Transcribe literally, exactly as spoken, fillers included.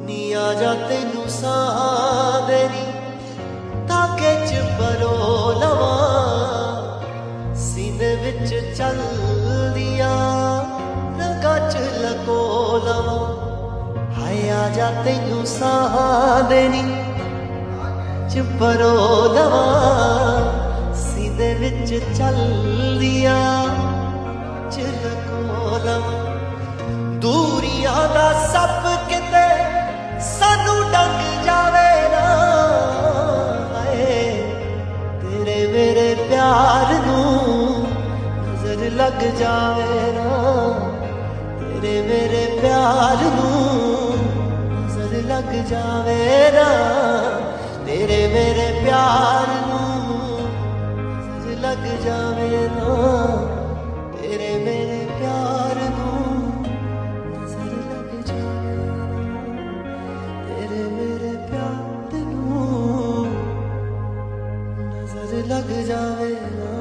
नी आजा तेनू सां देनी धागे च परो लवा सीने विच चलदिया रगा च लको लवा हाय आजा तेनू सां देनी च परो लवा सीने विच चलदिया च लको लवा दूरियां दा सप किते सानू डंग जावे ना हाय तेरे मेरे प्यार नू नजर लग जावे ना तेरे मेरे प्यार नू नजर लग जावे ना तेरे मेरे प्यार नू नजर लग जावे ना तेरे मेरे प्यार नू लग जावे ना।